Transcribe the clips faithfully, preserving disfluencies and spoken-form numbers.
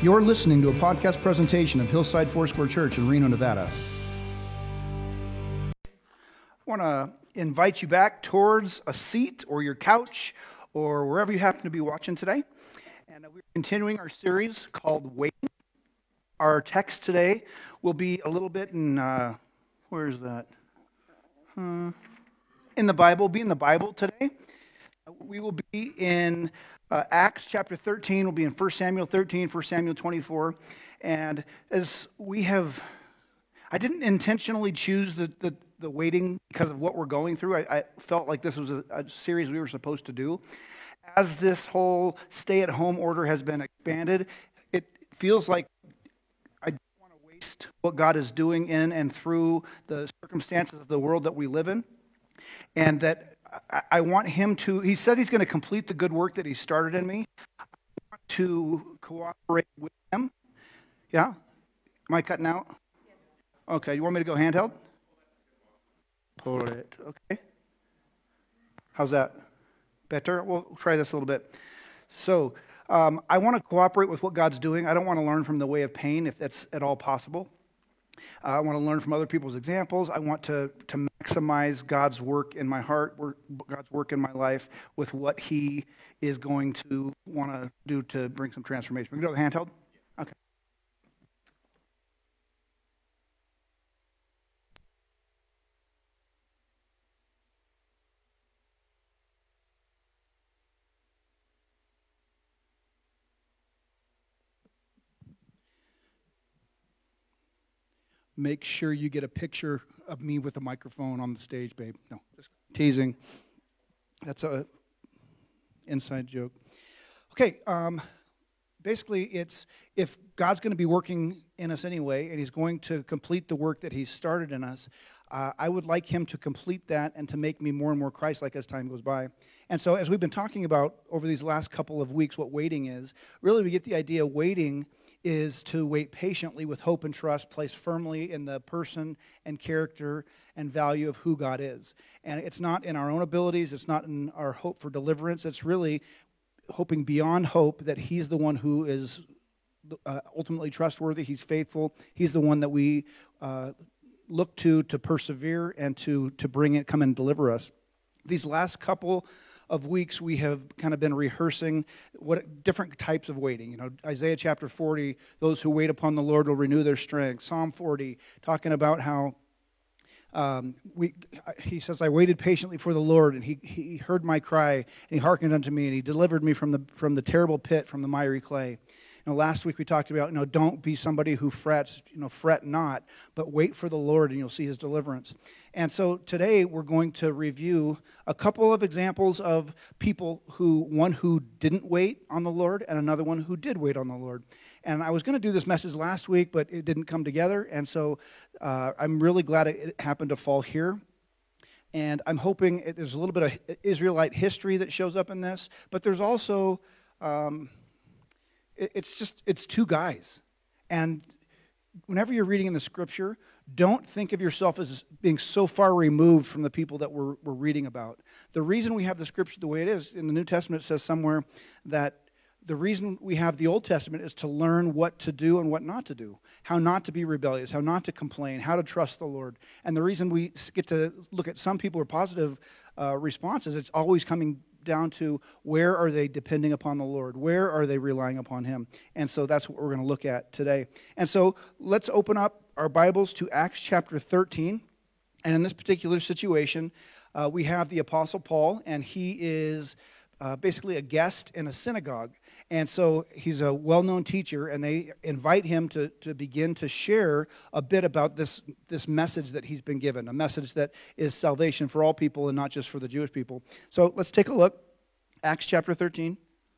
You're listening to a podcast presentation of Hillside Foursquare Church in Reno, Nevada. I want to invite you back towards a seat or your couch or wherever you happen to be watching today. And we're continuing our series called Waiting. Our text today will be a little bit in, uh, where is that? Uh, in the Bible, be in the Bible today. We will be in uh, Acts chapter thirteen, we'll be in First Samuel thirteen, First Samuel twenty-four. And as we have, I didn't intentionally choose the, the, the waiting because of what we're going through. I, I felt like this was a, a series we were supposed to do. As this whole stay-at-home order has been expanded, it feels like I don't want to waste what God is doing in and through the circumstances of the world that we live in. And that I, I want him to, he said he's going to complete the good work that he started in me. I want to cooperate with him. Yeah? Am I cutting out? Okay, you want me to go handheld? Pull it. Okay. How's that? Better? We'll try this a little bit. So, um, I want to cooperate with what God's doing. I don't want to learn from the way of pain if that's at all possible. Uh, I want to learn from other people's examples. I want to, to maximize God's work in my heart, work, God's work in my life with what he is going to want to do to bring some transformation. We can go to the handheld? Okay. Make sure you get a picture of me with a microphone on the stage, babe. No, just teasing. That's a inside joke. Okay, um, basically it's if God's going to be working in us anyway, and he's going to complete the work that he's started in us, uh, I would like him to complete that and to make me more and more Christ-like as time goes by. And so as we've been talking about over these last couple of weeks what waiting is, really we get the idea waiting is to wait patiently with hope and trust, placed firmly in the person and character and value of who God is. And it's not in our own abilities, it's not in our hope for deliverance, it's really hoping beyond hope that he's the one who is uh, ultimately trustworthy, he's faithful, he's the one that we uh, look to to persevere and to, to bring it, come and deliver us. These last couple of weeks we have kind of been rehearsing what different types of waiting. You know, Isaiah chapter forty, those who wait upon the Lord will renew their strength. Psalm forty, talking about how um, we, he says, I waited patiently for the Lord, and he, he heard my cry, and he hearkened unto me, and he delivered me from the from the terrible pit, from the miry clay. You know, last week we talked about, you know, don't be somebody who frets, you know, fret not, but wait for the Lord and you'll see his deliverance. And so today we're going to review a couple of examples of people who, one who didn't wait on the Lord and another one who did wait on the Lord. And I was going to do this message last week, but it didn't come together. And so uh, I'm really glad it happened to fall here. And I'm hoping it, there's a little bit of Israelite history that shows up in this, but there's also... Um, It's just, it's two guys. And whenever you're reading in the scripture, don't think of yourself as being so far removed from the people that we're, we're reading about. The reason we have the scripture the way it is, in the New Testament it says somewhere that the reason we have the Old Testament is to learn what to do and what not to do, how not to be rebellious, how not to complain, how to trust the Lord. And the reason we get to look at some people are positive uh, responses, it's always coming down to where are they depending upon the Lord? Where are they relying upon him? And so that's what we're going to look at today. And so let's open up our Bibles to Acts chapter thirteen. And in this particular situation, uh, we have the Apostle Paul, and he is uh, basically a guest in a synagogue. And so he's a well-known teacher, and they invite him to, to begin to share a bit about this, this message that he's been given, a message that is salvation for all people and not just for the Jewish people. So let's take a look. Acts chapter thirteen.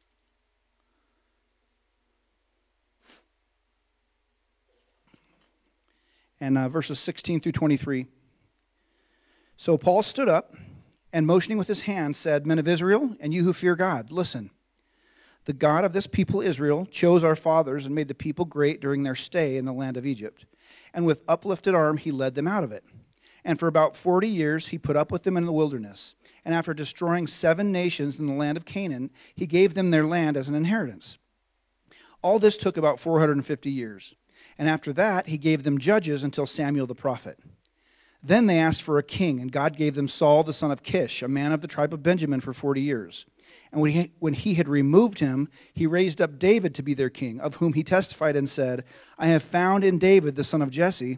And uh, verses sixteen through twenty-three. So Paul stood up and motioning with his hand said, Men of Israel, and you who fear God, listen. The God of this people Israel chose our fathers and made the people great during their stay in the land of Egypt. And with uplifted arm he led them out of it. And for about forty years he put up with them in the wilderness. And after destroying seven nations in the land of Canaan, he gave them their land as an inheritance. All this took about four hundred fifty years. And after that, he gave them judges until Samuel the prophet. Then they asked for a king, and God gave them Saul the son of Kish, a man of the tribe of Benjamin, for forty years. And when he, when he had removed him, he raised up David to be their king, of whom he testified and said, I have found in David the son of Jesse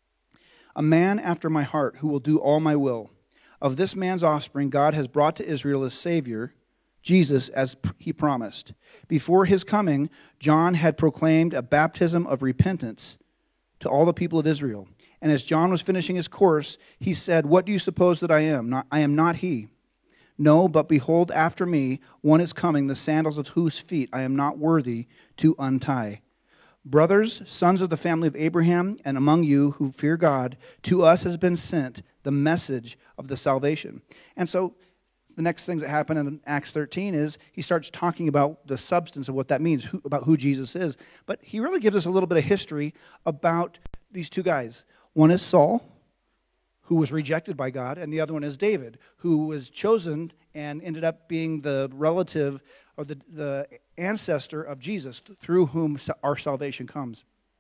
a man after my heart who will do all my will. Of this man's offspring God has brought to Israel a Savior, Jesus, as he promised. Before his coming, John had proclaimed a baptism of repentance to all the people of Israel. And as John was finishing his course, he said, What do you suppose that I am? Not, I am not he. No, but behold, after me, one is coming, the sandals of whose feet I am not worthy to untie. Brothers, sons of the family of Abraham, and among you who fear God, to us has been sent the message of the salvation. And so the next things that happen in Acts thirteen is he starts talking about the substance of what that means, who, about who Jesus is. But he really gives us a little bit of history about these two guys. One is Saul, who was rejected by God, and the other one is David, who was chosen and ended up being the relative or the, the ancestor of Jesus, through whom our salvation comes.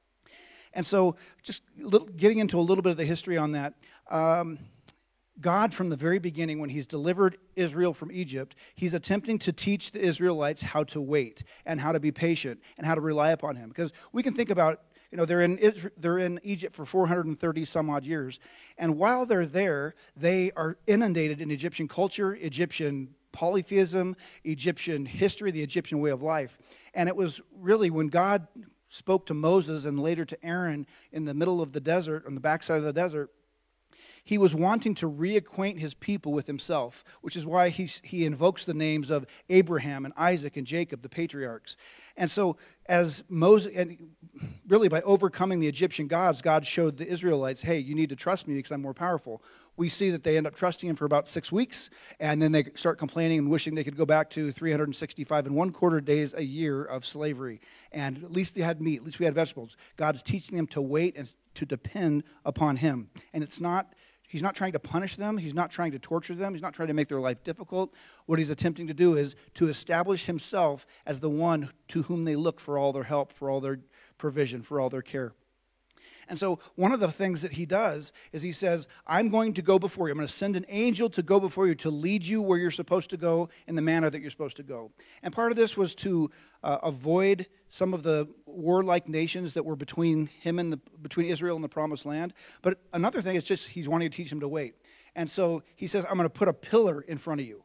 And so just little, getting into a little bit of the history on that, um, God, from the very beginning, when he's delivered Israel from Egypt, he's attempting to teach the Israelites how to wait and how to be patient and how to rely upon him. Because we can think about, you know, they're in Israel, they're in Egypt for four hundred thirty some odd years, and while they're there, they are inundated in Egyptian culture, Egyptian polytheism, Egyptian history, the Egyptian way of life. And it was really when God spoke to Moses and later to Aaron in the middle of the desert, on the backside of the desert, he was wanting to reacquaint his people with himself, which is why he, he invokes the names of Abraham and Isaac and Jacob, the patriarchs. And so as Moses, and really by overcoming the Egyptian gods, God showed the Israelites, hey, you need to trust me because I'm more powerful. We see that they end up trusting him for about six weeks, and then they start complaining and wishing they could go back to three hundred sixty-five and one quarter days a year of slavery. And at least they had meat, at least we had vegetables. God is teaching them to wait and to depend upon him. And it's not... He's not trying to punish them. He's not trying to torture them. He's not trying to make their life difficult. What he's attempting to do is to establish himself as the one to whom they look for all their help, for all their provision, for all their care. And so one of the things that he does is he says, I'm going to go before you. I'm going to send an angel to go before you to lead you where you're supposed to go in the manner that you're supposed to go. And part of this was to uh, avoid some of the warlike nations that were between him and the, between Israel and the Promised Land. But another thing is just he's wanting to teach them to wait. And so he says, I'm going to put a pillar in front of you.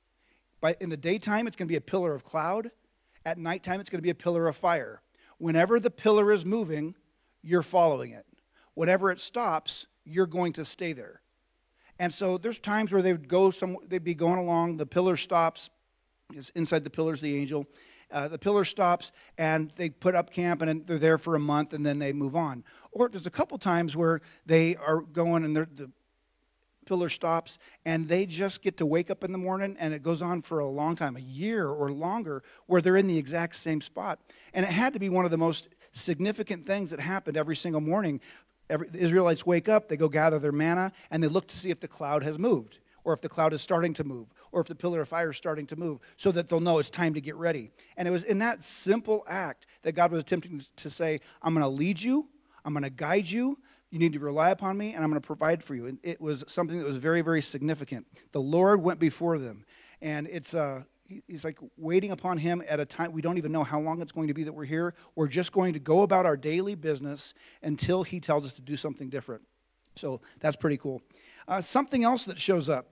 By, in the daytime, it's going to be a pillar of cloud. At nighttime, it's going to be a pillar of fire. Whenever the pillar is moving, you're following it. Whenever it stops, you're going to stay there. And so there's times where they would go some, they'd be going along, the pillar stops, is inside the pillar's the angel. Uh, the pillar stops, and they put up camp, and they're there for a month, and then they move on. Or there's a couple times where they are going, and the pillar stops, and they just get to wake up in the morning, and it goes on for a long time, a year or longer, where they're in the exact same spot. And it had to be one of the most significant things that happened every single morning. Every, the Israelites wake up, they go gather their manna, and they look to see if the cloud has moved, or if the cloud is starting to move, or if the pillar of fire is starting to move, so that they'll know it's time to get ready. And it was in that simple act that God was attempting to say, I'm going to lead you, I'm going to guide you, you need to rely upon me, and I'm going to provide for you. And it was something that was very, very significant. The Lord went before them, and it's uh, he's like waiting upon him at a time. We don't even know how long it's going to be that we're here. We're just going to go about our daily business until he tells us to do something different. So that's pretty cool. Uh, something else that shows up.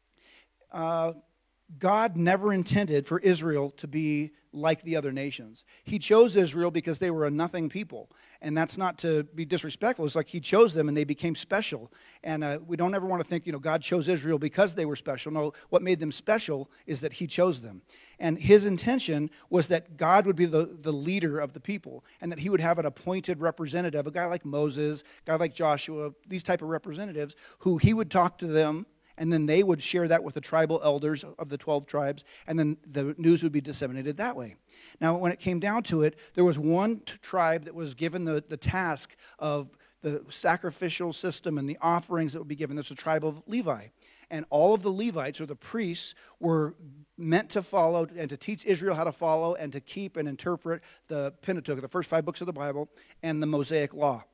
Uh, God never intended for Israel to be like the other nations. He chose Israel because they were a nothing people. And that's not to be disrespectful. It's like he chose them and they became special. And uh, we don't ever want to think, you know, God chose Israel because they were special. No, what made them special is that he chose them. And his intention was that God would be the, the leader of the people, and that he would have an appointed representative, a guy like Moses, a guy like Joshua, these type of representatives, who he would talk to them, and then they would share that with the tribal elders of the twelve tribes, and then the news would be disseminated that way. Now, when it came down to it, there was one t- tribe that was given the, the task of the sacrificial system and the offerings that would be given. That's the tribe of Levi. and all of the Levites, or the priests, were meant to follow and to teach Israel how to follow and to keep and interpret the Pentateuch, the first five books of the Bible, and the Mosaic Law.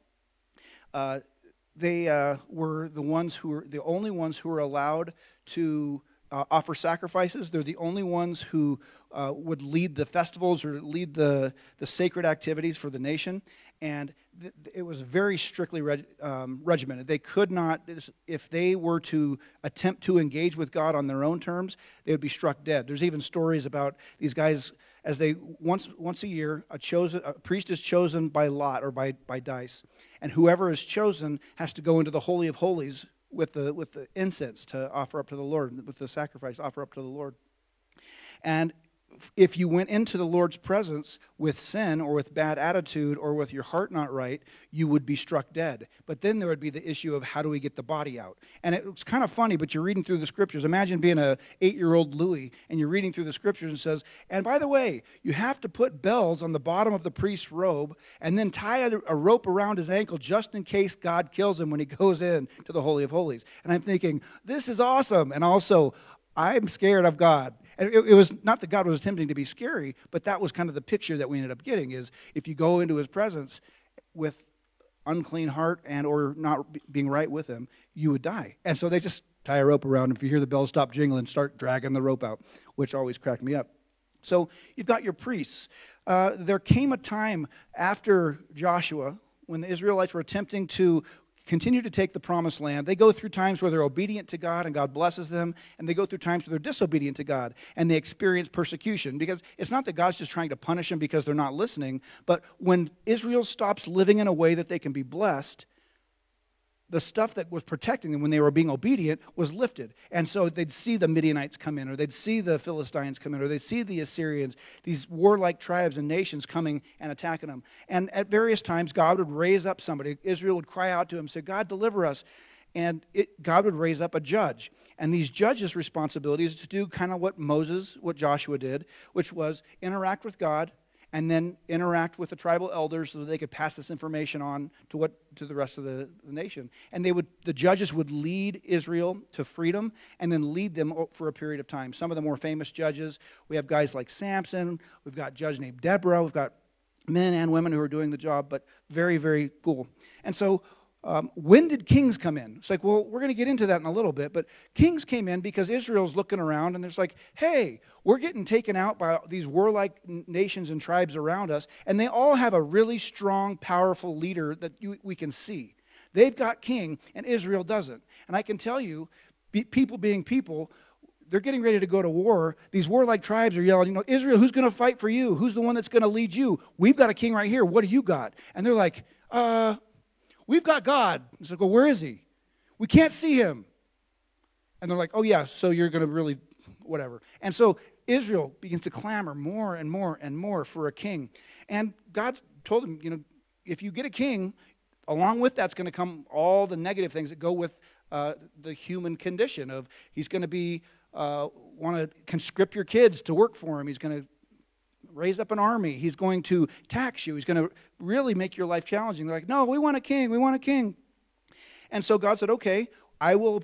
Uh, they uh, were the ones who were the only ones who were allowed to uh, offer sacrifices. They're the only ones who uh, would lead the festivals or lead the, the sacred activities for the nation. And th- it was very strictly reg- um, regimented. They could not, if they were to attempt to engage with God on their own terms, they would be struck dead. There's even stories about these guys, as they, once once a year, a chosen a priest is chosen by lot or by, by dice. And whoever is chosen has to go into the Holy of Holies with the with the incense to offer up to the Lord, with the sacrifice to offer up to the Lord. And if you went into the Lord's presence with sin or with bad attitude or with your heart not right, you would be struck dead. But then there would be the issue of how do we get the body out? And it's kind of funny, but you're reading through the scriptures. Imagine being a eight-year-old Louis, and you're reading through the scriptures and it says, and by the way, you have to put bells on the bottom of the priest's robe and then tie a, a rope around his ankle just in case God kills him when he goes in to the Holy of Holies. And I'm thinking, this is awesome. And also, I'm scared of God. And it, it was not that God was attempting to be scary, but that was kind of the picture that we ended up getting, is if you go into his presence with unclean heart and or not being right with him, you would die. And so they just tie a rope around him. If you hear the bells stop jingling, start dragging the rope out, which always cracked me up. So you've got your priests. Uh, there came a time after Joshua when the Israelites were attempting to continue to take the promised land. They go through times where they're obedient to God and God blesses them, and they go through times where they're disobedient to God and they experience persecution, because it's not that God's just trying to punish them because they're not listening, but when Israel stops living in a way that they can be blessed, the stuff that was protecting them when they were being obedient was lifted. And so they'd see the Midianites come in, or they'd see the Philistines come in, or they'd see the Assyrians, these warlike tribes and nations coming and attacking them. And at various times, God would raise up somebody. Israel would cry out to him, say, God, deliver us. And it, God would raise up a judge. And these judges' responsibility is to do kind of what Moses, what Joshua did, which was interact with God, and then interact with the tribal elders so that they could pass this information on to what to the rest of the, the nation. And they would the judges would lead Israel to freedom and then lead them for a period of time. Some of the more famous judges, we have guys like Samson, we've got a judge named Deborah, we've got men and women who are doing the job, but very, very cool. And so Um, when did kings come in? It's like, well, we're going to get into that in a little bit, but kings came in because Israel's looking around and there's like, hey, we're getting taken out by these warlike nations and tribes around us, and they all have a really strong, powerful leader that you, we can see. They've got king, and Israel doesn't. And I can tell you, be, people being people, they're getting ready to go to war. These warlike tribes are yelling, you know, Israel, who's going to fight for you? Who's the one that's going to lead you? We've got a king right here. What do you got? And they're like, uh... we've got God. It's like, well, where is he? We can't see him. And they're like, oh, yeah, so you're going to really, whatever. And so Israel begins to clamor more and more and more for a king. And God told him, you know, if you get a king, along with that's going to come all the negative things that go with uh, the human condition of he's going to be, uh, want to conscript your kids to work for him. He's going to raise up an army. He's going to tax you. He's going to really make your life challenging. They're like, no, we want a king. We want a king. And so God said, okay, I will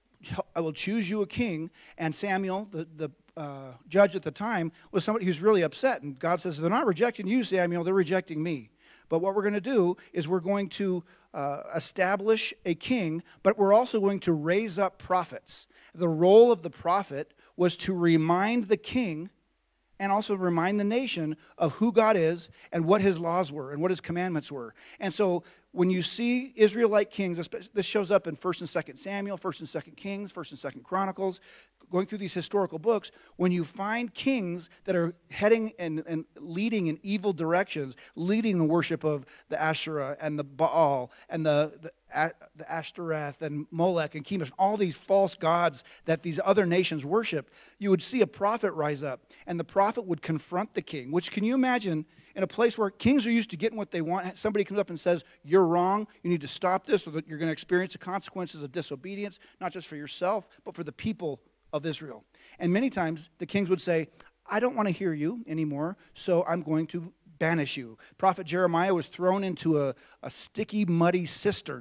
I will choose you a king. And Samuel, the, the uh, judge at the time, was somebody who's really upset. And God says, they're not rejecting you, Samuel. They're rejecting me. But what we're going to do is we're going to uh, establish a king, but we're also going to raise up prophets. The role of the prophet was to remind the king and also remind the nation of who God is and what his laws were and what his commandments were. And so when you see Israelite kings, this shows up in First and Second Samuel, First and Second Kings, First and Second Chronicles, going through these historical books, when you find kings that are heading and, and leading in evil directions, leading the worship of the Asherah and the Baal and the, the, the Ashtoreth and Molech and Chemosh, all these false gods that these other nations worship, you would see a prophet rise up, and the prophet would confront the king, which, can you imagine, in a place where kings are used to getting what they want, somebody comes up and says, you're wrong, you need to stop this, or that you're going to experience the consequences of disobedience, not just for yourself, but for the people of Israel. And many times the kings would say, I don't want to hear you anymore, so I'm going to banish you. Prophet Jeremiah was thrown into a, a sticky, muddy cistern.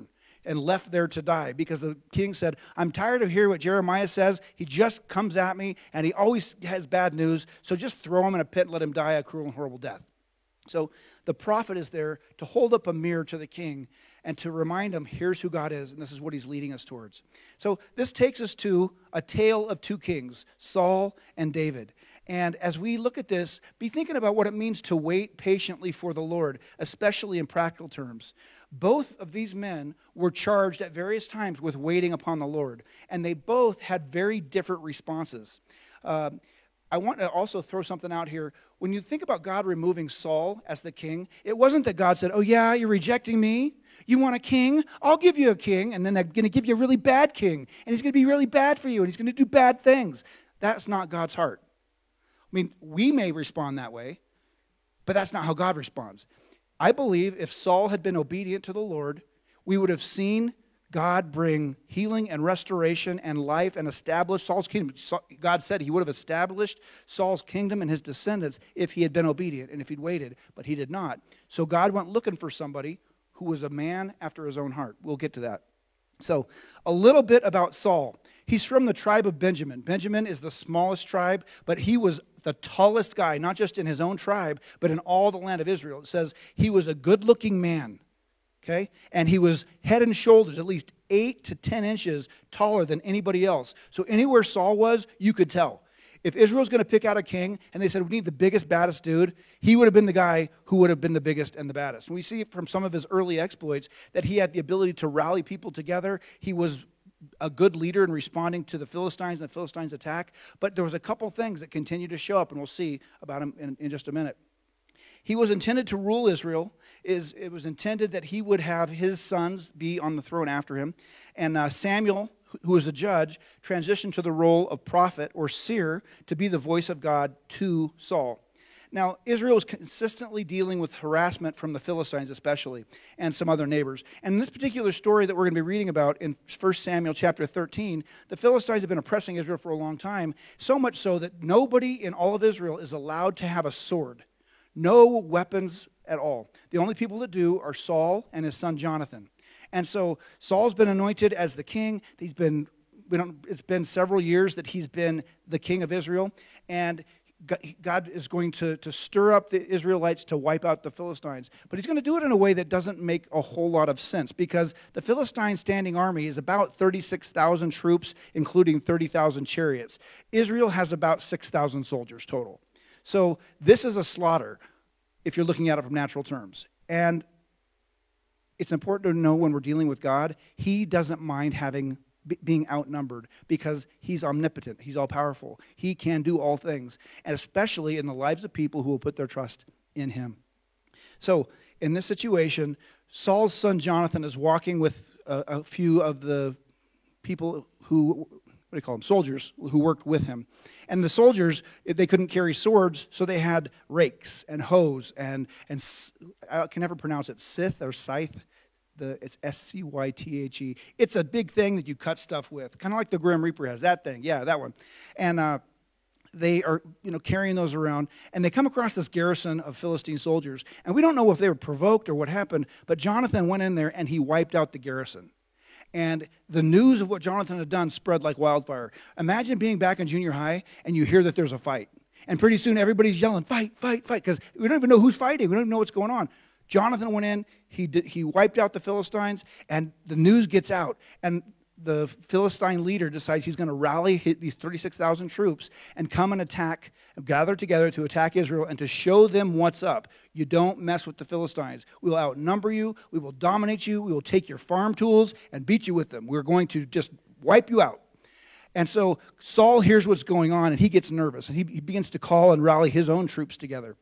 and left there to die because the king said, I'm tired of hearing what Jeremiah says. He just comes at me and he always has bad news. So just throw him in a pit and let him die a cruel and horrible death. So the prophet is there to hold up a mirror to the king and to remind him, here's who God is, and this is what he's leading us towards. So this takes us to a tale of two kings, Saul and David. And as we look at this, be thinking about what it means to wait patiently for the Lord, especially in practical terms. Both of these men were charged at various times with waiting upon the Lord, and they both had very different responses. Uh, I want to also throw something out here. When you think about God removing Saul as the king, it wasn't that God said, oh yeah, you're rejecting me? You want a king? I'll give you a king, and then they're going to give you a really bad king, and he's going to be really bad for you, and he's going to do bad things. That's not God's heart. I mean, we may respond that way, but that's not how God responds. I believe if Saul had been obedient to the Lord, we would have seen God bring healing and restoration and life and establish Saul's kingdom. God said he would have established Saul's kingdom and his descendants if he had been obedient and if he'd waited, but he did not. So God went looking for somebody who was a man after his own heart. We'll get to that. So a little bit about Saul. He's from the tribe of Benjamin. Benjamin is the smallest tribe, but he was the tallest guy, not just in his own tribe, but in all the land of Israel. It says he was a good-looking man, okay? And he was head and shoulders, at least eight to ten inches taller than anybody else. So anywhere Saul was, you could tell. If Israel's going to pick out a king, and they said, we need the biggest, baddest dude, he would have been the guy who would have been the biggest and the baddest. And we see from some of his early exploits that he had the ability to rally people together. He was a good leader in responding to the Philistines and the Philistines' attack. But there was a couple things that continue to show up, and we'll see about him in, in just a minute. He was intended to rule Israel. Is It was intended that he would have his sons be on the throne after him. And uh, Samuel, who was a judge, transitioned to the role of prophet or seer to be the voice of God to Saul. Now, Israel was consistently dealing with harassment from the Philistines especially, and some other neighbors. And in this particular story that we're going to be reading about in First Samuel chapter thirteen, the Philistines have been oppressing Israel for a long time, so much so that nobody in all of Israel is allowed to have a sword. No weapons at all. The only people that do are Saul and his son Jonathan. And so Saul's been anointed as the king. He's been, we don't, it's been several years that he's been the king of Israel. And God is going to, to stir up the Israelites to wipe out the Philistines. But he's going to do it in a way that doesn't make a whole lot of sense, because the Philistine standing army is about thirty-six thousand troops, including thirty thousand chariots. Israel has about six thousand soldiers total. So this is a slaughter, if you're looking at it from natural terms. And it's important to know when we're dealing with God, he doesn't mind having being outnumbered, because he's omnipotent, he's all-powerful. He can do all things, and especially in the lives of people who will put their trust in him. So in this situation, Saul's son Jonathan is walking with a, a few of the people who, what do you call them, soldiers, who worked with him. And the soldiers, they couldn't carry swords, so they had rakes and hoes and, and I can never pronounce it, scythe or scythe. The, it's S C Y T H E. It's a big thing that you cut stuff with, kind of like the Grim Reaper has, that thing. Yeah, that one. And uh, they are, you know, carrying those around, and they come across this garrison of Philistine soldiers. And we don't know if they were provoked or what happened, but Jonathan went in there and he wiped out the garrison. And the news of what Jonathan had done spread like wildfire. Imagine being back in junior high and you hear that there's a fight. And pretty soon everybody's yelling, fight, fight, fight, because we don't even know who's fighting. We don't even know what's going on. Jonathan went in, he did, he wiped out the Philistines, and the news gets out. And the Philistine leader decides he's going to rally these thirty-six thousand troops and come and attack, gather together to attack Israel and to show them what's up. You don't mess with the Philistines. We will outnumber you. We will dominate you. We will take your farm tools and beat you with them. We're going to just wipe you out. And so Saul hears what's going on, and he gets nervous, and he, he begins to call and rally his own troops together.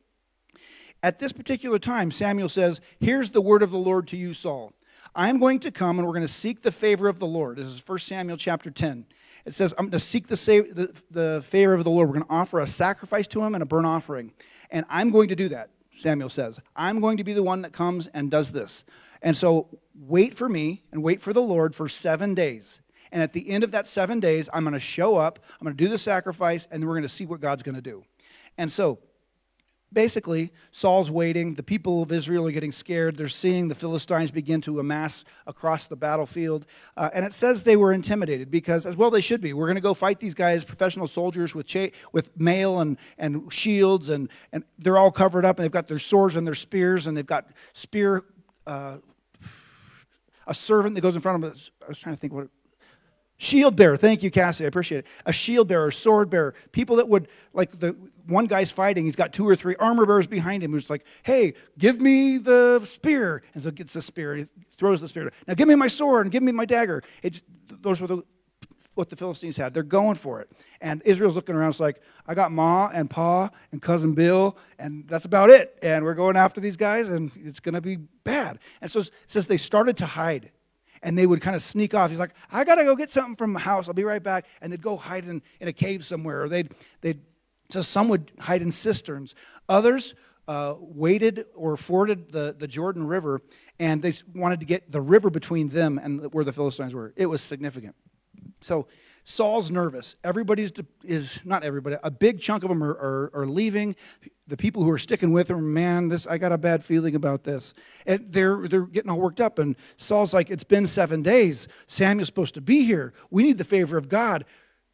At this particular time, Samuel says, here's the word of the Lord to you, Saul. I am going to come, and we're going to seek the favor of the Lord. This is First Samuel chapter ten. It says, I'm going to seek the, the, the favor of the Lord. We're going to offer a sacrifice to him and a burnt offering. And I'm going to do that, Samuel says. I'm going to be the one that comes and does this. And so wait for me and wait for the Lord for seven days. And at the end of that seven days, I'm going to show up, I'm going to do the sacrifice, and then we're going to see what God's going to do. And so basically, Saul's waiting. The people of Israel are getting scared. They're seeing the Philistines begin to amass across the battlefield. Uh, and it says they were intimidated because, as well they should be. We're going to go fight these guys, professional soldiers with cha- with mail and, and shields, and, and they're all covered up, and they've got their swords and their spears, and they've got spear, uh, a servant that goes in front of them. I was trying to think what it Shield bearer, thank you, Cassie, I appreciate it. A shield bearer, sword bearer, people that would, like the one guy's fighting, he's got two or three armor bearers behind him who's like, hey, give me the spear. And so he gets the spear, he throws the spear. Now give me my sword and give me my dagger. It, those were the, what the Philistines had. They're going for it. And Israel's looking around, it's like, I got Ma and Pa and Cousin Bill, and that's about it. And we're going after these guys, and it's going to be bad. And so it says they started to hide. And they would kind of sneak off. He's like, I got to go get something from the house. I'll be right back. And they'd go hide in, in a cave somewhere. Or they'd, they'd, so some would hide in cisterns. Others uh, waded or forded the, the Jordan River, and they wanted to get the river between them and where the Philistines were. It was significant. So Saul's nervous. Everybody's, is not everybody, a big chunk of them are, are, are leaving. The people who are sticking with him, man, this I got a bad feeling about this. And they're they're getting all worked up. And Saul's like, it's been seven days. Samuel's supposed to be here. We need the favor of God.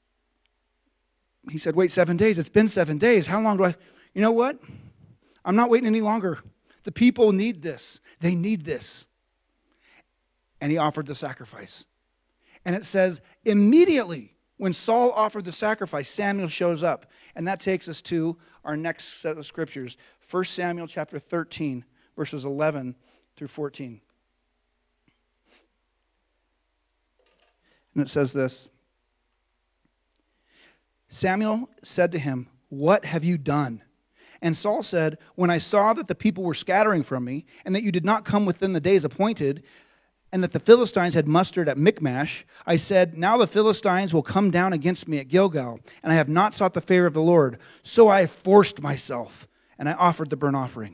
He said, wait, seven days? It's been seven days. How long do I? You know what? I'm not waiting any longer. The people need this. They need this. And he offered the sacrifice. And it says, immediately when Saul offered the sacrifice, Samuel shows up. And that takes us to our next set of scriptures, First Samuel chapter thirteen, verses eleven through fourteen. And it says this. Samuel said to him, what have you done? And Saul said, when I saw that the people were scattering from me, and that you did not come within the days appointed, and that the Philistines had mustered at Michmash, I said, now the Philistines will come down against me at Gilgal, and I have not sought the favor of the Lord. So I forced myself, and I offered the burnt offering.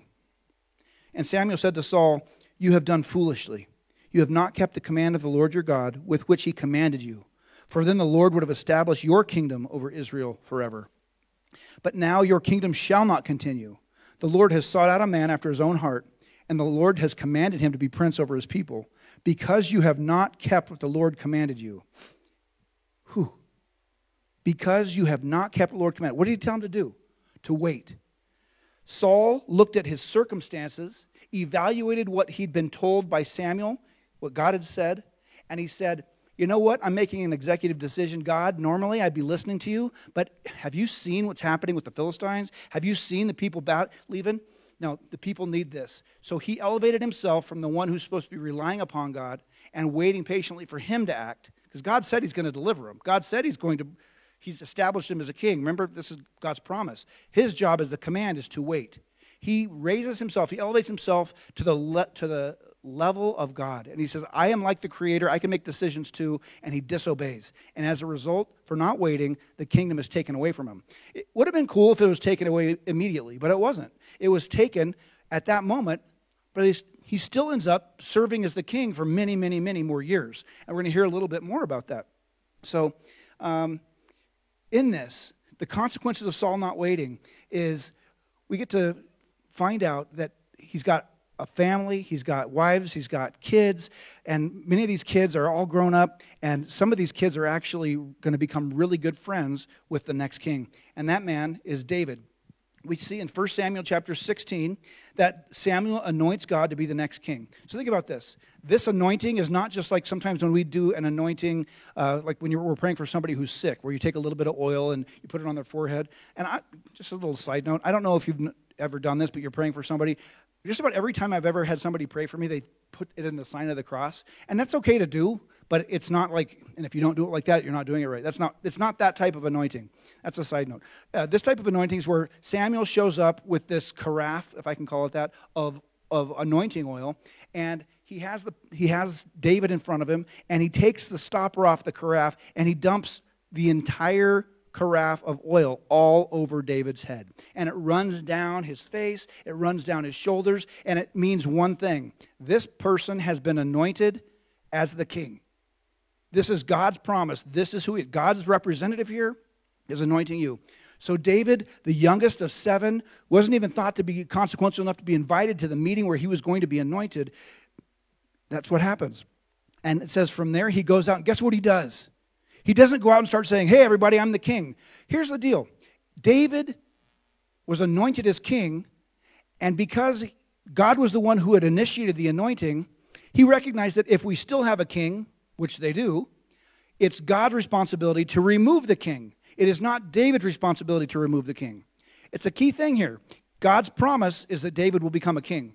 And Samuel said to Saul, you have done foolishly. You have not kept the command of the Lord your God, with which he commanded you. For then the Lord would have established your kingdom over Israel forever. But now your kingdom shall not continue. The Lord has sought out a man after his own heart, and the Lord has commanded him to be prince over his people, because you have not kept what the Lord commanded you. Whew. Because you have not kept what the Lord commanded. What did he tell him to do? To wait. Saul looked at his circumstances, evaluated what he'd been told by Samuel, what God had said, and he said, you know what? I'm making an executive decision, God. Normally, I'd be listening to you, but have you seen what's happening with the Philistines? Have you seen the people bat- leaving? No, the people need this. So he elevated himself from the one who's supposed to be relying upon God and waiting patiently for him to act. Because God said he's going to deliver him. God said he's going to, he's established him as a king. Remember, this is God's promise. His job as the command is to wait. He raises himself, he elevates himself to the le- to the level of God. And he says, I am like the creator, I can make decisions too, and he disobeys. And as a result, for not waiting, the kingdom is taken away from him. It would have been cool if it was taken away immediately, but it wasn't. It was taken at that moment, but he, he still ends up serving as the king for many, many, many more years. And we're going to hear a little bit more about that. So, um, in this, the consequences of Saul not waiting is we get to find out that he's got a family, he's got wives, he's got kids, and many of these kids are all grown up, and some of these kids are actually going to become really good friends with the next king. And that man is David. We see in First Samuel chapter sixteen that Samuel anoints God to be the next king. So think about this. This anointing is not just like sometimes when we do an anointing, uh, like when you're, we're praying for somebody who's sick, where you take a little bit of oil and you put it on their forehead. And I, just a little side note, I don't know if you've ever done this, but you're praying for somebody. Just about every time I've ever had somebody pray for me, they put it in the sign of the cross. And that's okay to do, but it's not like, and if you don't do it like that, you're not doing it right. That's not, it's not that type of anointing. That's a side note. Uh, this type of anointing is where Samuel shows up with this carafe, if I can call it that, of, of anointing oil, and he has the he has David in front of him, and he takes the stopper off the carafe, and he dumps the entire carafe of oil all over David's head. And it runs down his face, it runs down his shoulders, and it means one thing. This person has been anointed as the king. This is God's promise. This is who he, God's representative here is anointing you. So David, the youngest of seven, wasn't even thought to be consequential enough to be invited to the meeting where he was going to be anointed. That's what happens. And it says from there he goes out, and guess what he does? He doesn't go out and start saying, hey, everybody, I'm the king. Here's the deal. David was anointed as king, and because God was the one who had initiated the anointing, he recognized that if we still have a king, which they do, it's God's responsibility to remove the king. It is not David's responsibility to remove the king. It's a key thing here. God's promise is that David will become a king.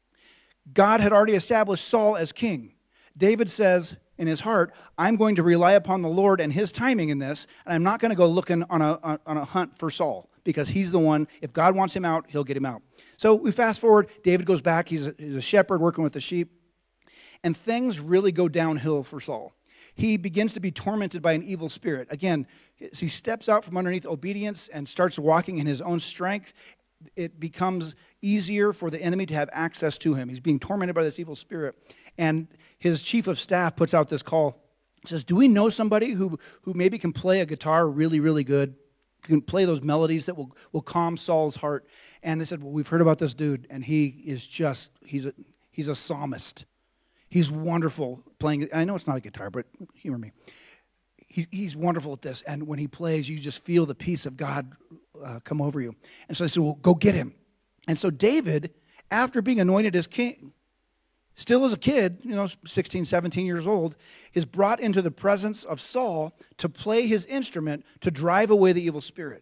God had already established Saul as king. David says in his heart, I'm going to rely upon the Lord and his timing in this, and I'm not going to go looking on a, on a hunt for Saul, because he's the one, if God wants him out, he'll get him out. So we fast forward, David goes back, he's a, he's a shepherd working with the sheep, and things really go downhill for Saul. He begins to be tormented by an evil spirit. Again, as he steps out from underneath obedience and starts walking in his own strength, it becomes easier for the enemy to have access to him. He's being tormented by this evil spirit. And his chief of staff puts out this call. He says, do we know somebody who, who maybe can play a guitar really, really good, can play those melodies that will, will calm Saul's heart? And they said, well, we've heard about this dude, and he is just, he's a, he's a psalmist. He's wonderful playing. I know it's not a guitar, but humor me. He, he's wonderful at this. And when he plays, you just feel the peace of God uh, come over you. And so they said, well, go get him. And so David, after being anointed as king, still as a kid, you know, sixteen, seventeen years old, is brought into the presence of Saul to play his instrument to drive away the evil spirit.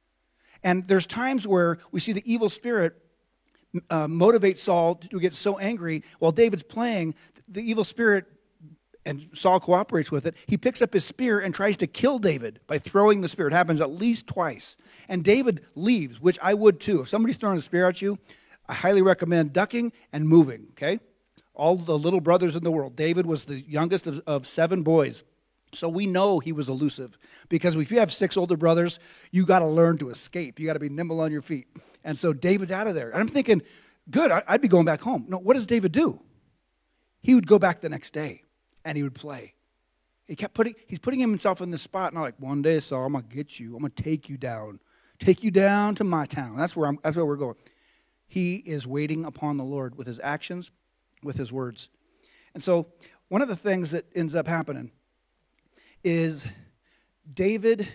And there's times where we see the evil spirit uh, motivate Saul to get so angry while David's playing. The evil spirit, and Saul cooperates with it, he picks up his spear and tries to kill David by throwing the spear. It happens at least twice. And David leaves, which I would too. If somebody's throwing a spear at you, I highly recommend ducking and moving, okay? All the little brothers in the world. David was the youngest of, of seven boys. So we know he was elusive. Because if you have six older brothers, you got to learn to escape. You got to be nimble on your feet. And so David's out of there. And I'm thinking, good, I'd be going back home. No, what does David do? He would go back the next day, and he would play. He kept putting, he's putting himself in this spot, and I'm like, one day, Saul, I'm going to get you. I'm going to take you down. Take you down to my town. That's where I'm, that's where we're going. He is waiting upon the Lord with his actions, with his words. And so one of the things that ends up happening is David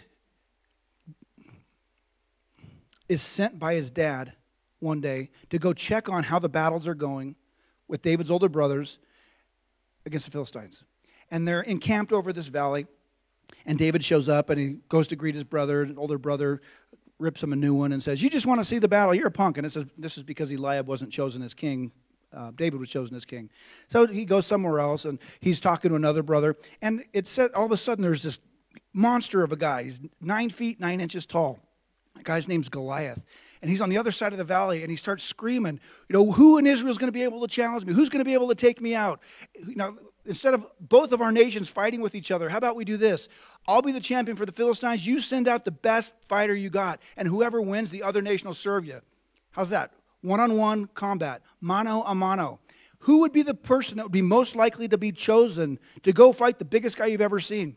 is sent by his dad one day to go check on how the battles are going with David's older brothers against the Philistines. And they're encamped over this valley, and David shows up, and he goes to greet his brother. An older brother rips him a new one and says, you just want to see the battle? You're a punk. And it says this is because Eliab wasn't chosen as king. Uh, David was chosen as king. So he goes somewhere else, and he's talking to another brother. And it said all of a sudden there's this monster of a guy. He's nine feet, nine inches tall. The guy's name's Goliath. And he's on the other side of the valley, and he starts screaming, you know, who in Israel is going to be able to challenge me? Who's going to be able to take me out? You know, instead of both of our nations fighting with each other, how about we do this? I'll be the champion for the Philistines. You send out the best fighter you got, and whoever wins, the other nation will serve you. How's that? One-on-one combat, mano a mano. Who would be the person that would be most likely to be chosen to go fight the biggest guy you've ever seen?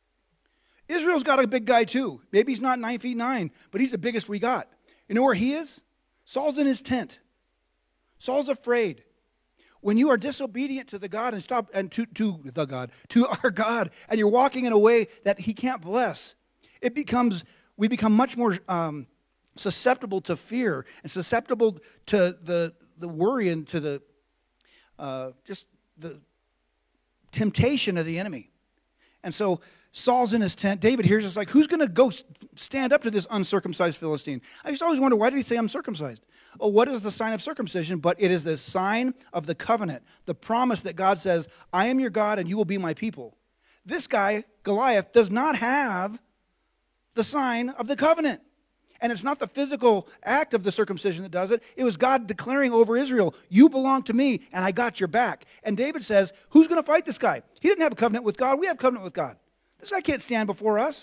Israel's got a big guy too. Maybe he's not nine feet nine, but he's the biggest we got. You know where he is? Saul's in his tent. Saul's afraid. When you are disobedient to the God and stop and to, to the God, to our God, and you're walking in a way that he can't bless, it becomes we become much more um, susceptible to fear and susceptible to the the worry and to the uh, just the temptation of the enemy. And so Saul's in his tent. David hears it's like, who's going to go stand up to this uncircumcised Philistine? I used to always wonder, why did he say uncircumcised? Oh, what is the sign of circumcision? But it is the sign of the covenant, the promise that God says, I am your God and you will be my people. This guy, Goliath, does not have the sign of the covenant. And it's not the physical act of the circumcision that does it. It was God declaring over Israel, you belong to me and I got your back. And David says, who's going to fight this guy? He didn't have a covenant with God. We have a covenant with God. This guy can't stand before us.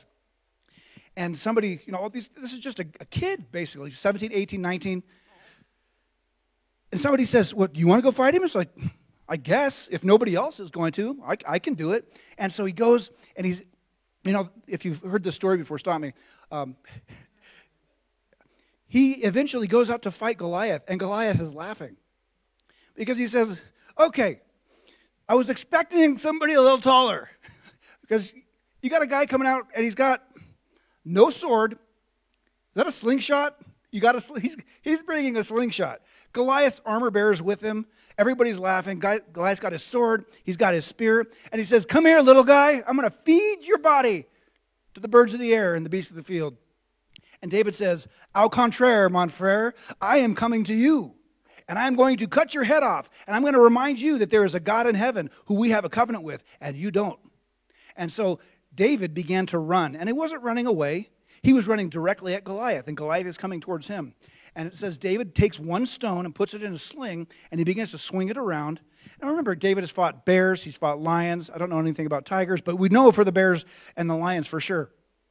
And somebody, you know, this, this is just a, a kid, basically, seventeen, eighteen, nineteen. And somebody says, what, you want to go fight him? It's like, I guess, if nobody else is going to, I, I can do it. And so he goes, and he's, you know, if you've heard this story before, stop me. Um, he eventually goes out to fight Goliath, and Goliath is laughing. Because he says, okay, I was expecting somebody a little taller. Because you got a guy coming out, and he's got no sword. Is that a slingshot? You got a sl- he's, he's bringing a slingshot. Goliath's armor bearer's with him. Everybody's laughing. Guy, Goliath's got his sword. He's got his spear. And he says, come here, little guy. I'm going to feed your body to the birds of the air and the beasts of the field. And David says, au contraire, mon frère, I am coming to you. And I'm going to cut your head off. And I'm going to remind you that there is a God in heaven who we have a covenant with, and you don't. And so David began to run. And he wasn't running away. He was running directly at Goliath, and Goliath is coming towards him. And it says David takes one stone and puts it in a sling, and he begins to swing it around. And remember, David has fought bears, he's fought lions. I don't know anything about tigers, but we know for the bears and the lions for sure.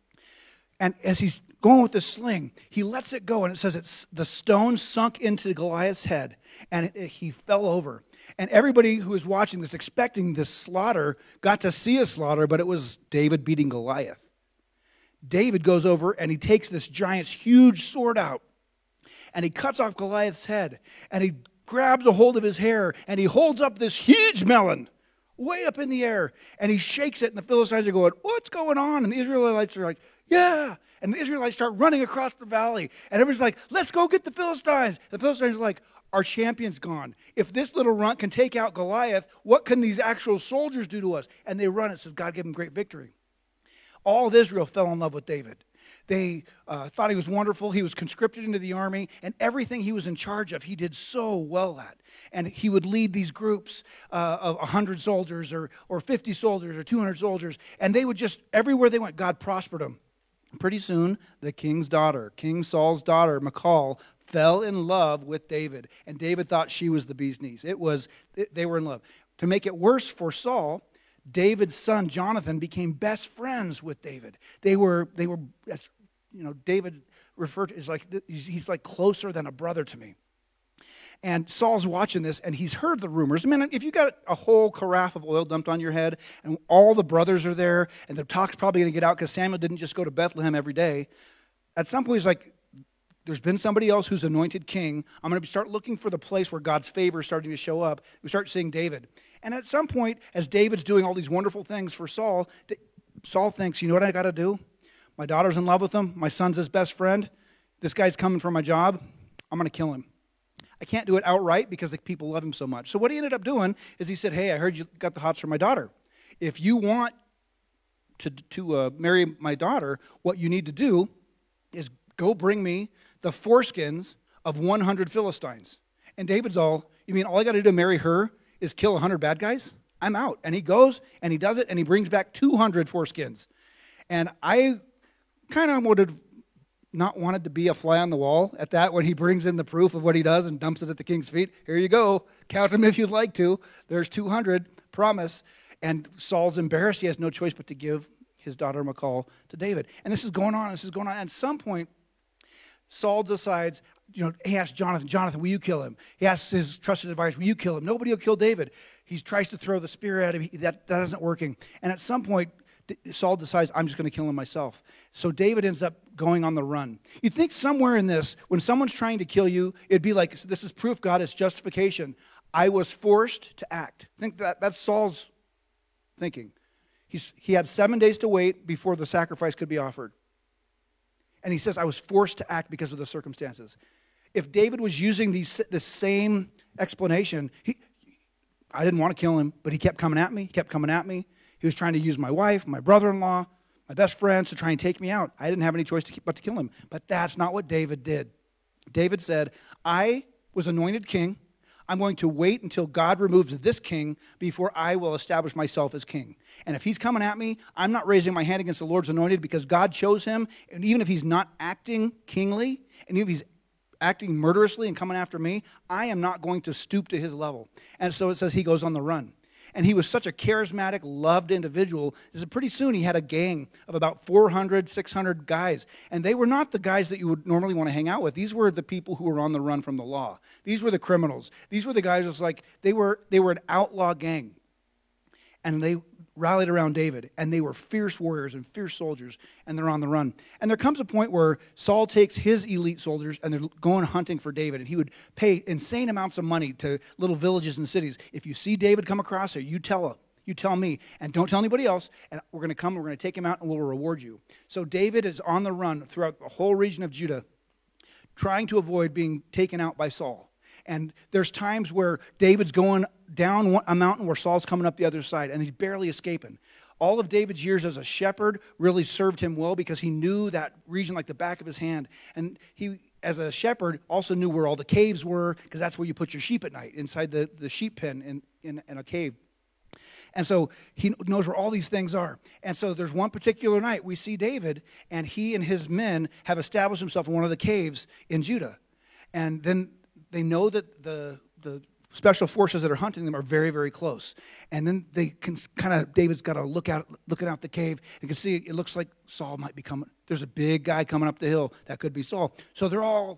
And as he's going with the sling, he lets it go, and it says it's, the stone sunk into Goliath's head, and it, it, he fell over. And everybody who was watching this, expecting this slaughter, got to see a slaughter, but it was David beating Goliath. David goes over, and he takes this giant's huge sword out, and he cuts off Goliath's head, and he grabs a hold of his hair, and he holds up this huge melon way up in the air, and he shakes it, and the Philistines are going, what's going on? And the Israelites are like, yeah. And the Israelites start running across the valley, and everybody's like, let's go get the Philistines. The Philistines are like, our champion's gone. If this little runt can take out Goliath, what can these actual soldiers do to us? And they run. It says God gave them great victory. All of Israel fell in love with David. They uh, thought he was wonderful. He was conscripted into the army, and everything he was in charge of, he did so well at. And he would lead these groups uh, of one hundred soldiers or, or fifty soldiers or two hundred soldiers, and they would just, everywhere they went, God prospered them. Pretty soon, the king's daughter, King Saul's daughter, Michal, fell in love with David, and David thought she was the bee's knees. It was, they were in love. To make it worse for Saul, David's son Jonathan became best friends with David. They were, they were, you know, David referred to as like, he's like closer than a brother to me. And Saul's watching this, and he's heard the rumors. I mean, if you got a whole carafe of oil dumped on your head, and all the brothers are there, and the talk's probably going to get out because Samuel didn't just go to Bethlehem every day. At some point, he's like, there's been somebody else who's anointed king. I'm going to start looking for the place where God's favor is starting to show up. We start seeing David. And at some point, as David's doing all these wonderful things for Saul, Saul thinks, you know what I got to do? My daughter's in love with him. My son's his best friend. This guy's coming for my job. I'm going to kill him. I can't do it outright because the people love him so much. So what he ended up doing is he said, hey, I heard you got the hots for my daughter. If you want to, to uh, marry my daughter, what you need to do is go bring me the foreskins of one hundred Philistines. And David's all, you mean all I got to do to marry her is kill one hundred bad guys? I'm out. And he goes, and he does it, and he brings back two hundred foreskins. And I kind of would have not wanted to be a fly on the wall at that when he brings in the proof of what he does and dumps it at the king's feet. Here you go. Count them if you'd like to. There's two hundred. Promise. And Saul's embarrassed. He has no choice but to give his daughter Michal to David. And this is going on. This is going on. At some point, Saul decides, you know, he asks Jonathan, Jonathan, will you kill him? He asks his trusted advisor, will you kill him? Nobody will kill David. He tries to throw the spear at him. That, that isn't working. And at some point, Saul decides, I'm just going to kill him myself. So David ends up going on the run. You'd think somewhere in this, when someone's trying to kill you, it'd be like, this is proof, God, it's justification. I was forced to act. I think that that's Saul's thinking. He's, he had seven days to wait before the sacrifice could be offered. And he says, I was forced to act because of the circumstances. If David was using these, the same explanation, he, I didn't want to kill him, but he kept coming at me, he kept coming at me. He was trying to use my wife, my brother-in-law, my best friends to try and take me out. I didn't have any choice to keep, but to kill him. But that's not what David did. David said, I was anointed king. I'm going to wait until God removes this king before I will establish myself as king. And if he's coming at me, I'm not raising my hand against the Lord's anointed because God chose him. And even if he's not acting kingly, and even if he's acting murderously and coming after me, I am not going to stoop to his level. And so it says he goes on the run. And he was such a charismatic, loved individual. So pretty soon he had a gang of about four hundred, six hundred guys. And they were not the guys that you would normally want to hang out with. These were the people who were on the run from the law. These were the criminals. These were the guys who was like, they were, they were an outlaw gang. And they rallied around David, and they were fierce warriors and fierce soldiers, and they're on the run. And there comes a point where Saul takes his elite soldiers, and they're going hunting for David, and he would pay insane amounts of money to little villages and cities. If you see David come across here, you tell him. You tell me, and don't tell anybody else, and we're going to come, we're going to take him out, and we'll reward you. So David is on the run throughout the whole region of Judah, trying to avoid being taken out by Saul. And there's times where David's going down a mountain where Saul's coming up the other side, and he's barely escaping. All of David's years as a shepherd really served him well because he knew that region like the back of his hand. And he, as a shepherd, also knew where all the caves were, because that's where you put your sheep at night, inside the, the sheep pen in, in, in a cave. And so he knows where all these things are. And so there's one particular night we see David, and he and his men have established himself in one of the caves in Judah. And then they know that the the special forces that are hunting them are very, very close. And then they can kind of, David's got to look out, looking out the cave, and can see it looks like Saul might be coming. There's a big guy coming up the hill. That could be Saul. So they're all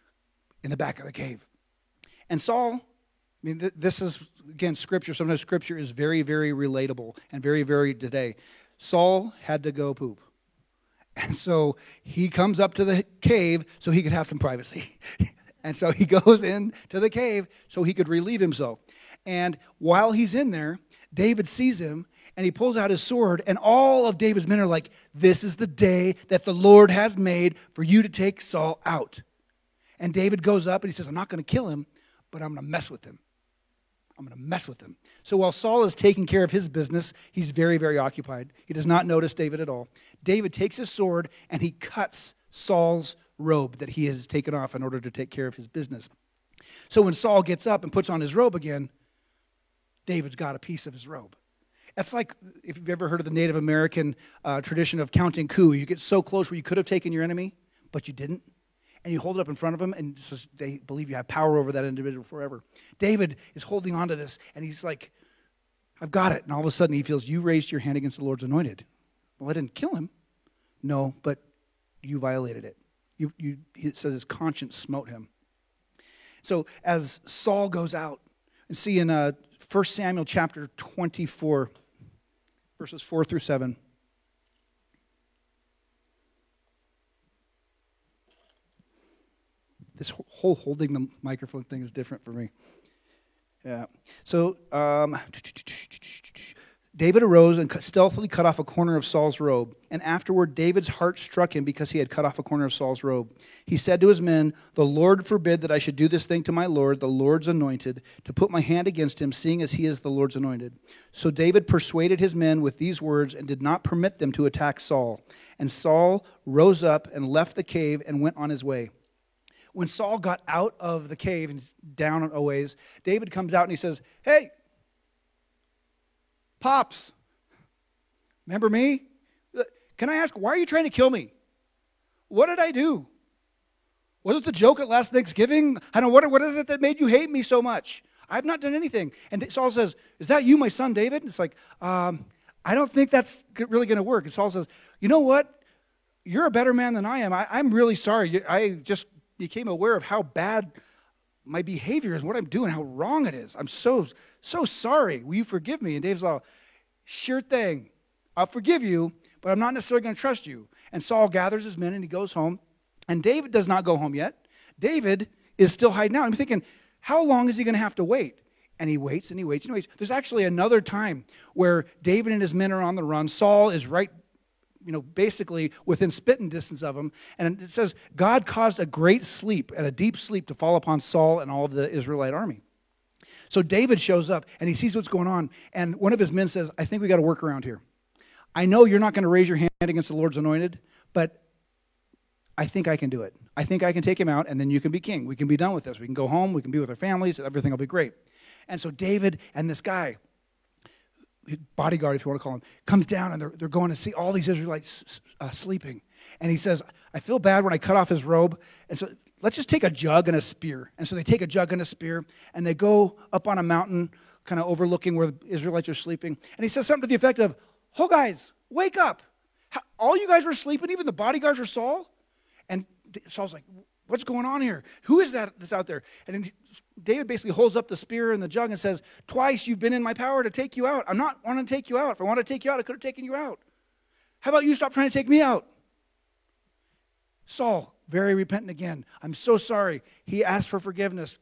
in the back of the cave. And Saul, I mean, th- this is, again, Scripture. Sometimes Scripture is very, very relatable and very, very today. Saul had to go poop. And so he comes up to the cave so he could have some privacy. And so he goes into the cave so he could relieve himself. And while he's in there, David sees him, and he pulls out his sword, and all of David's men are like, this is the day that the Lord has made for you to take Saul out. And David goes up, and he says, I'm not going to kill him, but I'm going to mess with him. I'm going to mess with him. So while Saul is taking care of his business, he's very, very occupied. He does not notice David at all. David takes his sword, and he cuts Saul's robe that he has taken off in order to take care of his business. So when Saul gets up and puts on his robe again, David's got a piece of his robe. That's like, if you've ever heard of the Native American uh, tradition of counting coup. You get so close where you could have taken your enemy, but you didn't. And you hold it up in front of them, and says they believe you have power over that individual forever. David is holding on to this, and he's like, I've got it. And all of a sudden he feels, you raised your hand against the Lord's anointed. Well, I didn't kill him. No, but you violated it. You, you, it says his conscience smote him. So as Saul goes out, and see in uh, First Samuel chapter twenty-four, verses four through seven. This whole holding the microphone thing is different for me. Yeah. So um, David arose and stealthily cut off a corner of Saul's robe. And afterward, David's heart struck him because he had cut off a corner of Saul's robe. He said to his men, the Lord forbid that I should do this thing to my Lord, the Lord's anointed, to put my hand against him, seeing as he is the Lord's anointed. So David persuaded his men with these words and did not permit them to attack Saul. And Saul rose up and left the cave and went on his way. When Saul got out of the cave and down a ways, David comes out and he says, hey, Pops, remember me? Can I ask, why are you trying to kill me? What did I do? Was it the joke at last Thanksgiving? I don't know, what, what is it that made you hate me so much? I've not done anything. And Saul says, is that you, my son David? And it's like, um, I don't think that's really going to work. And Saul says, you know what? You're a better man than I am. I, I'm really sorry. I just became aware of how bad my behavior is, what I'm doing, how wrong it is. I'm so, so sorry. Will you forgive me? And David's like, sure thing. I'll forgive you, but I'm not necessarily going to trust you. And Saul gathers his men and he goes home. And David does not go home yet. David is still hiding out. I'm thinking, how long is he going to have to wait? And he waits and he waits and he waits. There's actually another time where David and his men are on the run. Saul is right, you know, basically within spitting distance of him. And it says, God caused a great sleep and a deep sleep to fall upon Saul and all of the Israelite army. So David shows up and he sees what's going on. And one of his men says, I think we got to work around here. I know you're not going to raise your hand against the Lord's anointed, but I think I can do it. I think I can take him out and then you can be king. We can be done with this. We can go home. We can be with our families. Everything will be great. And so David and this guy, bodyguard, if you want to call him, comes down and they're, they're going to see all these Israelites uh, sleeping. And he says, I feel bad when I cut off his robe. And so let's just take a jug and a spear. And so they take a jug and a spear and they go up on a mountain kind of overlooking where the Israelites are sleeping. And he says something to the effect of, oh guys, wake up. How, all you guys were sleeping, even the bodyguards for Saul? And Saul's like, What's going on here? Who is that that's out there? And then David basically holds up the spear and the jug and says, twice you've been in my power to take you out. I'm not wanting to take you out. If I wanted to take you out, I could have taken you out. How about you stop trying to take me out? Saul, very repentant again. I'm so sorry. He asked for forgiveness.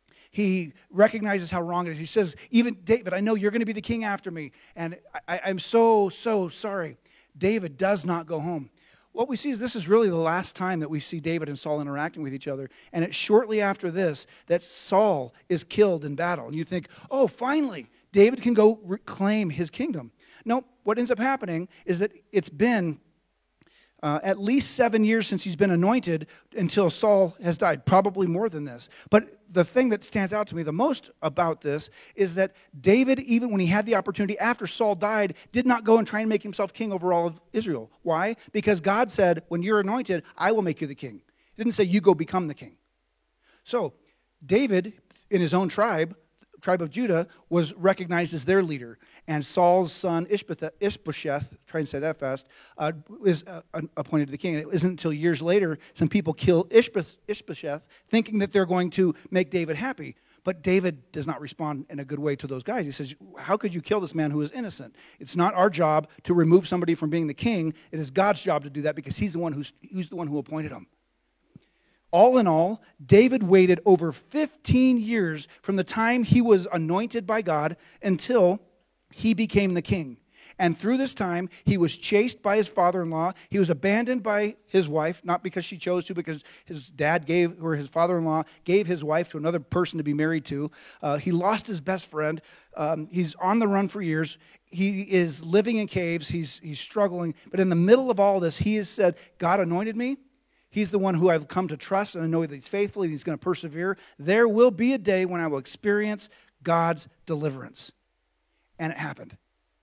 He recognizes how wrong it is. He says, even David, I know you're going to be the king after me. And I, I'm so, so sorry. David does not go home. What we see is this is really the last time that we see David and Saul interacting with each other. And it's shortly after this that Saul is killed in battle. And you think, oh, finally, David can go reclaim his kingdom. No, what ends up happening is that it's been uh, at least seven years since he's been anointed until Saul has died, probably more than this. But the thing that stands out to me the most about this is that David, even when he had the opportunity after Saul died, did not go and try and make himself king over all of Israel. Why? Because God said, when you're anointed, I will make you the king. He didn't say, you go become the king. So David, in his own tribe, tribe of Judah, was recognized as their leader. And Saul's son, Ishbosheth, try and say that fast, uh, is uh, appointed to the king. And it isn't until years later some people kill Ishbosheth, thinking that they're going to make David happy. But David does not respond in a good way to those guys. He says, how could you kill this man who is innocent? It's not our job to remove somebody from being the king. It is God's job to do that because he's the one who's, who's the one who appointed him. All in all, David waited over fifteen years from the time he was anointed by God until he became the king. And through this time, he was chased by his father-in-law. He was abandoned by his wife, not because she chose to, because his dad gave, or his father-in-law gave his wife to another person to be married to. Uh, he lost his best friend. Um, he's on the run for years. He is living in caves. He's, he's struggling. But in the middle of all this, he has said, God anointed me. He's the one who I've come to trust, and I know that he's faithful and he's going to persevere. There will be a day when I will experience God's deliverance. And it happened.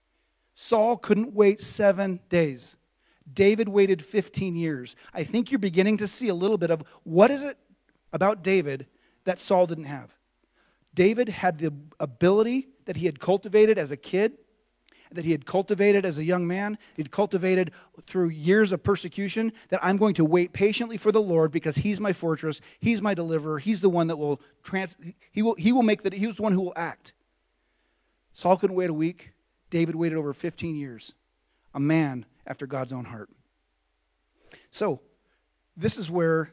Saul couldn't wait seven days. David waited fifteen years. I think you're beginning to see a little bit of what is it about David that Saul didn't have. David had the ability that he had cultivated as a kid, that he had cultivated as a young man, he'd cultivated through years of persecution, that I'm going to wait patiently for the Lord because he's my fortress, he's my deliverer, he's the one that will, trans, he will, he will make that, he was the one who will act. Saul couldn't wait a week. David waited over fifteen years. A man after God's own heart. So, this is where,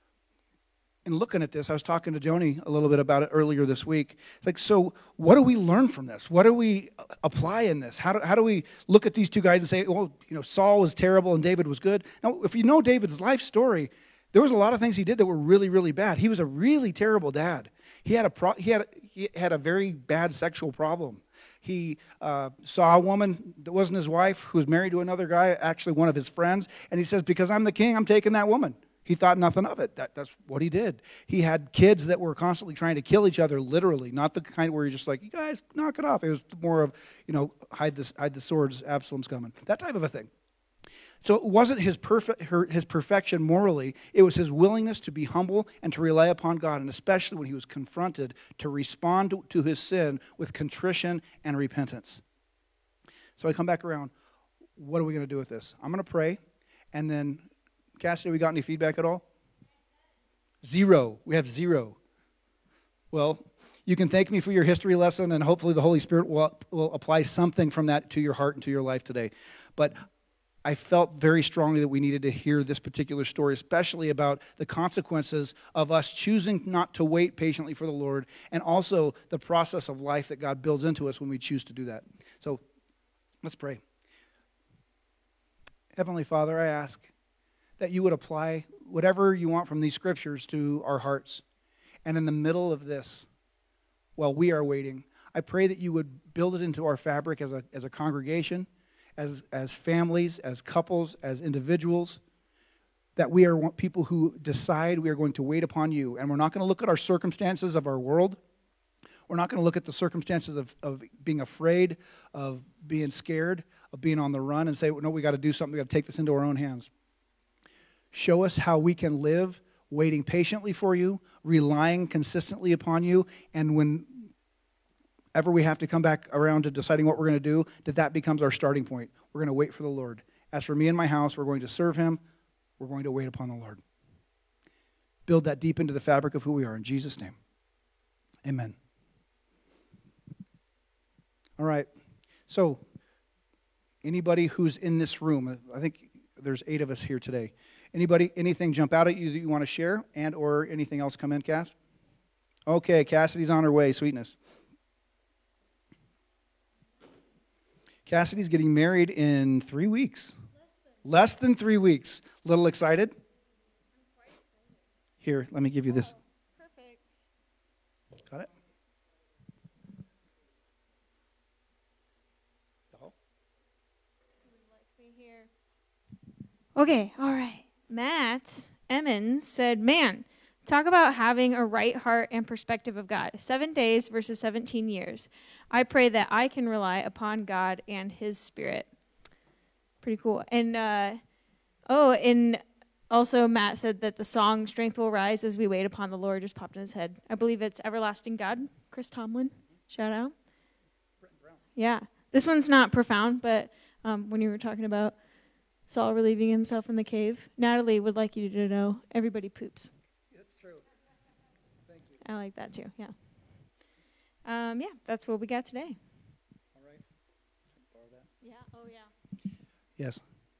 in looking at this, I was talking to Joni a little bit about it earlier this week. It's like, so what do we learn from this? What do we apply in this? How do, how do we look at these two guys and say, well, you know, Saul was terrible and David was good? Now, if you know David's life story, there was a lot of things he did that were really, really bad. He was a really terrible dad. He had a pro- he had he had a very bad sexual problem. He uh, saw a woman that wasn't his wife who was married to another guy, actually one of his friends, and he says, because I'm the king, I'm taking that woman. He thought nothing of it. That, that's what he did. He had kids that were constantly trying to kill each other, literally. Not the kind where you're just like, you guys, knock it off. It was more of, you know, hide the, hide the swords, Absalom's coming. That type of a thing. So it wasn't his, perfect, her, his perfection morally. It was his willingness to be humble and to rely upon God, and especially when he was confronted, to respond to, to his sin with contrition and repentance. So I come back around. What are we going to do with this? I'm going to pray, and then Cassidy, we got any feedback at all? Zero. We have zero. Well, you can thank me for your history lesson, and hopefully the Holy Spirit will, will apply something from that to your heart and to your life today. But I felt very strongly that we needed to hear this particular story, especially about the consequences of us choosing not to wait patiently for the Lord, and also the process of life that God builds into us when we choose to do that. So let's pray. Heavenly Father, I ask that you would apply whatever you want from these scriptures to our hearts. And in the middle of this, while we are waiting, I pray that you would build it into our fabric as a, as a congregation, as, as families, as couples, as individuals, that we are people who decide we are going to wait upon you. And we're not going to look at our circumstances of our world. We're not going to look at the circumstances of, of being afraid, of being scared, of being on the run and say, no, we got to do something. We got to take this into our own hands. Show us how we can live waiting patiently for you, relying consistently upon you, and whenever we have to come back around to deciding what we're going to do, that that becomes our starting point. We're going to wait for the Lord. As for me and my house, we're going to serve him. We're going to wait upon the Lord. build that deep into the fabric of who we are. In Jesus' name, amen. All right. So anybody who's in this room, I think there's eight of us here today. Anybody, anything jump out at you that you want to share and or anything else come in, Cass? Okay, Cassidy's on her way, sweetness. Cassidy's getting married in three weeks. Less than, Less than three weeks. Little excited? I'm quite excited. Here, let me give you this. Oh, perfect. Got it? Okay, all right. Matt Emmons said, man, talk about having a right heart and perspective of God. Seven days versus seventeen years. I pray that I can rely upon God and his spirit. Pretty cool. And, uh, oh, and also Matt said that the song Strength Will Rise as We Wait Upon the Lord just popped in his head. I believe it's Everlasting God, Chris Tomlin. Shout out. Yeah. This one's not profound, but um, when you were talking about Saul relieving himself in the cave, Natalie would like you to know everybody poops. That's true. Thank you. I like that too, yeah. Um, yeah, that's what we got today. All right. Borrow that. Yeah, oh yeah. Yes.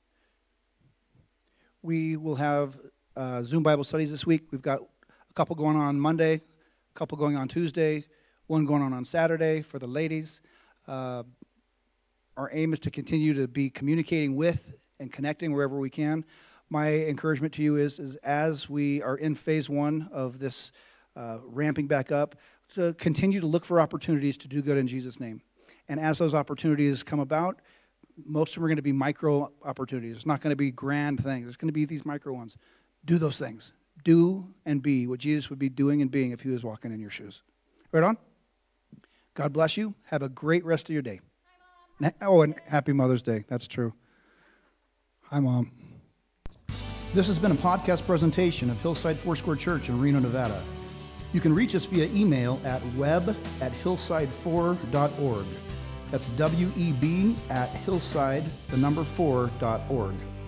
We will have uh, Zoom Bible studies this week. We've got a couple going on Monday, a couple going on Tuesday, one going on on Saturday for the ladies. Uh, our aim is to continue to be communicating with and connecting wherever we can. My encouragement to you is, is as we are in phase one of this uh, ramping back up, to continue to look for opportunities to do good in Jesus' name. And as those opportunities come about, most of them are going to be micro opportunities. It's not going to be grand things. It's going to be these micro ones. Do those things. Do and be what Jesus would be doing and being if he was walking in your shoes. Right on? God bless you. Have a great rest of your day. Hi, Mom. Oh, and happy Mother's Day. That's true. Hi, Mom. This has been a podcast presentation of Hillside Foursquare Church in Reno, Nevada. You can reach us via email at web at hillside four dot org. That's W E B at hillside, the number four, dot org.